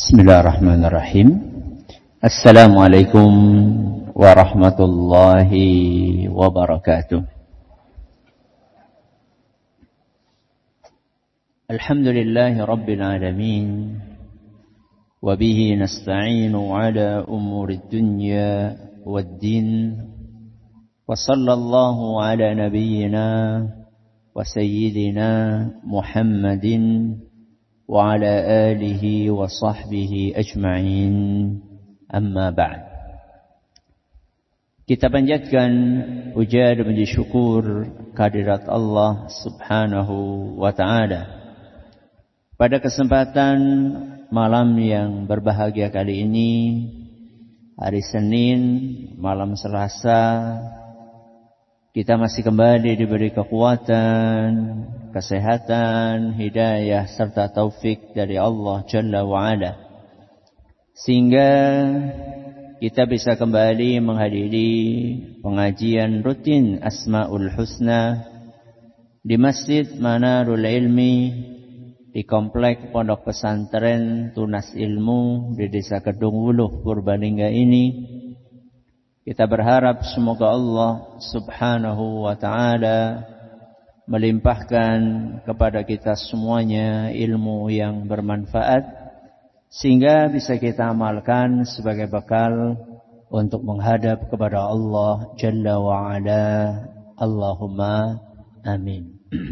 Bismillahirrahmanirrahim. Assalamualaikum warahmatullahi wabarakatuh. Alhamdulillahi rabbil alamin. Wabihi nasta'inu ala umuri dunya waddin. Wa sallallahu ala nabiyyina wa sayyidina Muhammadin wa ala alihi wa sahbihi ajma'in. Amma ba'd. Kita panjatkan puja dan puji syukur kehadirat Allah Subhanahu wa taala. Pada kesempatan malam yang berbahagia kali ini, hari Senin, malam Selasa, kita masih kembali diberi kekuatan, kesehatan, hidayah serta taufik dari Allah Jalla wa'ala, sehingga kita bisa kembali menghadiri pengajian rutin Asmaul Husna di Masjid Manarul Ilmi di Komplek Pondok Pesantren Tunas Ilmu di Desa Kedung Wuluh, Purbalingga ini. Kita berharap semoga Allah Subhanahu wa ta'ala melimpahkan kepada kita semuanya ilmu yang bermanfaat, sehingga bisa kita amalkan sebagai bekal untuk menghadap kepada Allah Jalla wa'ala. Allahumma amin.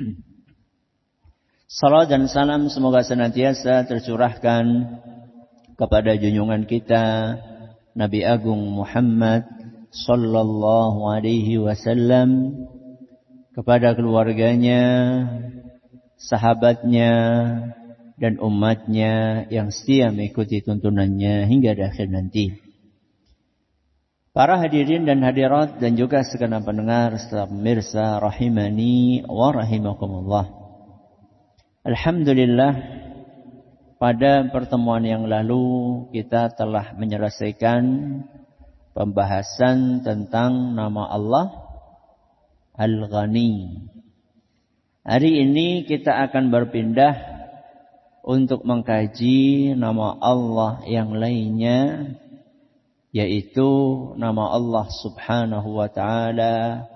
Salam dan salam semoga senantiasa tercurahkan kepada junjungan kita Nabi Agung Muhammad sallallahu alaihi wasallam, kepada keluarganya, sahabatnya, dan umatnya yang setia mengikuti tuntunannya hingga akhir nanti. Para hadirin dan hadirat dan juga segenap pendengar serta pemirsa rahimani wa rahimakumullah. Alhamdulillah, pada pertemuan yang lalu kita telah menyelesaikan pembahasan tentang nama Allah Al-Ghani. Hari ini kita akan berpindah untuk mengkaji nama Allah yang lainnya, yaitu nama Allah Subhanahu wa ta'ala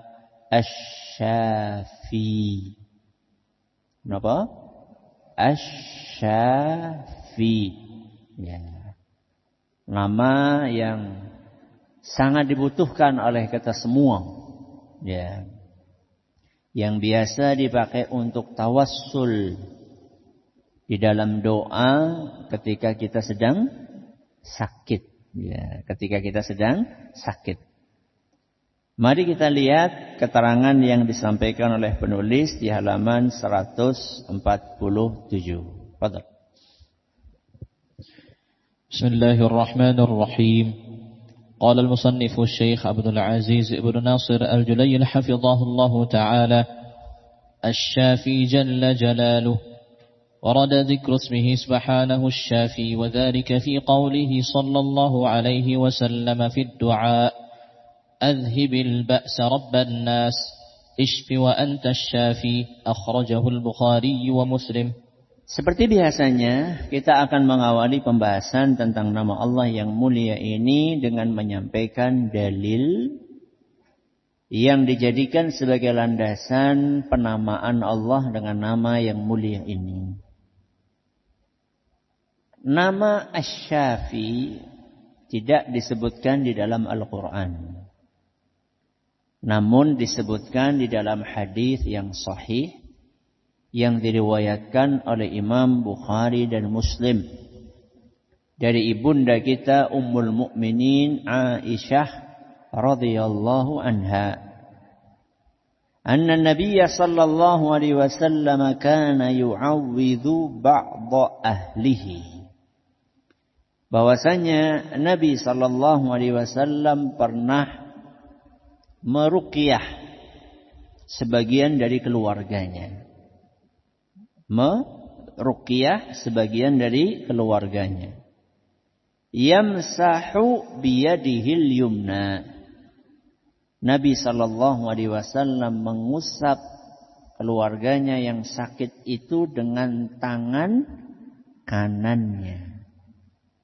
Asy-Syafi. Kenapa? Asy-Syafi. Ya. Nama yang sangat dibutuhkan oleh kita semua. Ya. Yang biasa dipakai untuk tawassul di dalam doa ketika kita sedang sakit. Ya, ketika kita sedang sakit. Mari kita lihat keterangan yang disampaikan oleh penulis di halaman 147. Fadhal. Bismillahirrahmanirrahim. قال المصنف الشيخ عبد العزيز بن ناصر الجليل حفظه الله تعالى: الشافي جل جلاله. ورد ذكر اسمه سبحانه الشافي، وذلك في قوله صلى الله عليه وسلم في الدعاء: أذهب البأس رب الناس اشف وأنت الشافي. أخرجه البخاري ومسلم. Seperti biasanya, kita akan mengawali pembahasan tentang nama Allah yang mulia ini dengan menyampaikan dalil yang dijadikan sebagai landasan penamaan Allah dengan nama yang mulia ini. Nama Asy-Syafi tidak disebutkan di dalam Al-Quran, namun disebutkan di dalam hadis yang sahih yang diriwayatkan oleh Imam Bukhari dan Muslim dari ibunda kita Ummul Mukminin Aisyah radhiyallahu anha, anna Nabiy sallallahu alaihi wasallam kana yu'awwidhu ba'dha ahlihi, bahwasanya Nabi sallallahu alaihi wasallam pernah meruqyah sebagian dari keluarganya. Meruqyah sebagian dari keluarganya. Yamsahu biyadihil yumna. Nabi sallallahu alaihi wasallam mengusap keluarganya yang sakit itu dengan tangan kanannya.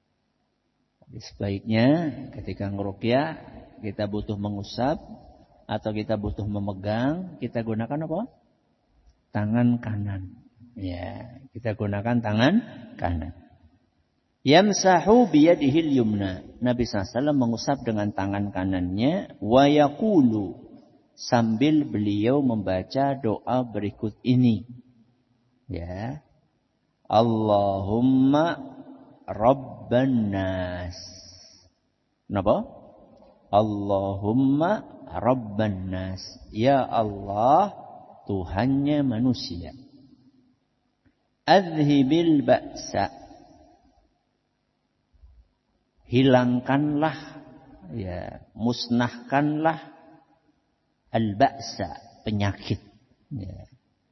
Sebaiknya ketika ngeruqyah kita butuh mengusap atau kita butuh memegang, kita gunakan apa? Tangan kanan. Ya, kita gunakan tangan kanan. Yamsahu biyadihil yumna. Nabi SAW mengusap dengan tangan kanannya. Wa yaqulu. Sambil beliau membaca doa berikut ini. Ya. Allahumma Rabban nas. Kenapa? Allahumma Rabban nas. Ya Allah, Tuhannya manusia. Adhibil ba'sa. Hilangkanlah, ya, musnahkanlah al-ba'sa, penyakit. Ya.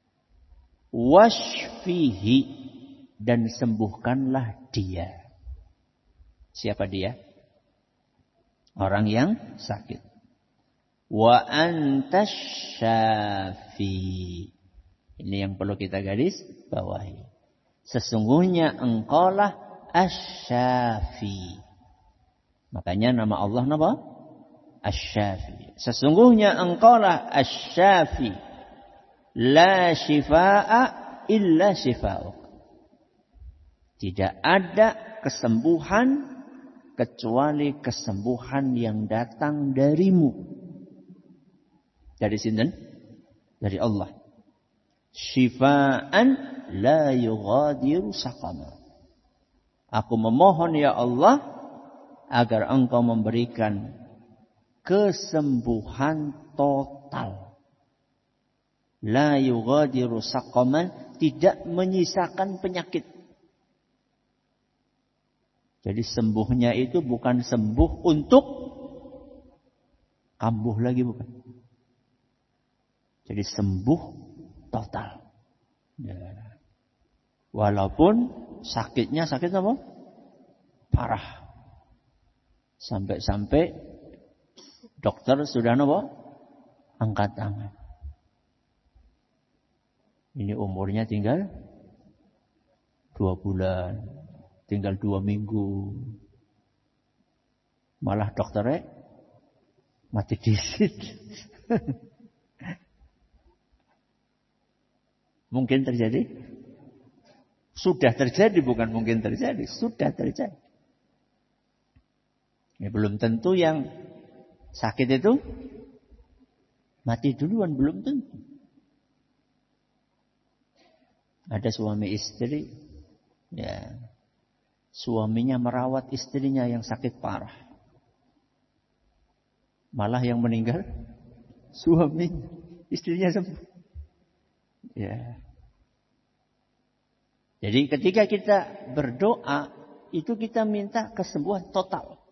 Washfihi, dan sembuhkanlah dia. Siapa dia? Orang yang sakit. Wa antas syafi. Ini yang perlu kita garis bawahi. Sesungguhnya engkaulah asy-syafi. Makanya nama Allah apa? Asy-syafi. Sesungguhnya engkaulah asy-syafi. La shifaa'a illa shifaa'uk. Tidak ada kesembuhan kecuali kesembuhan yang datang darimu. Dari sinten? Dari Allah. Shifaan la yughadiru saqama. Aku memohon ya Allah agar engkau memberikan kesembuhan total. La yughadiru saqaman, tidak menyisakan penyakit. Jadi sembuhnya itu bukan sembuh untuk kambuh lagi, bukan. Jadi sembuh total. Ya. Walaupun sakitnya sakit apa? Parah. Sampai-sampai dokter sudah apa? Angkat tangan. Ini umurnya tinggal 2 bulan. Tinggal 2 minggu. Malah dokternya mati disit. Mungkin terjadi? Sudah terjadi, bukan mungkin terjadi. Sudah terjadi. Ya, belum tentu yang sakit itu mati duluan, belum tentu. Ada suami istri, ya, suaminya merawat istrinya yang sakit parah. Malah yang meninggal suami, istrinya sembuh. Ya. Jadi ketika kita berdoa, itu kita minta kesembuhan total.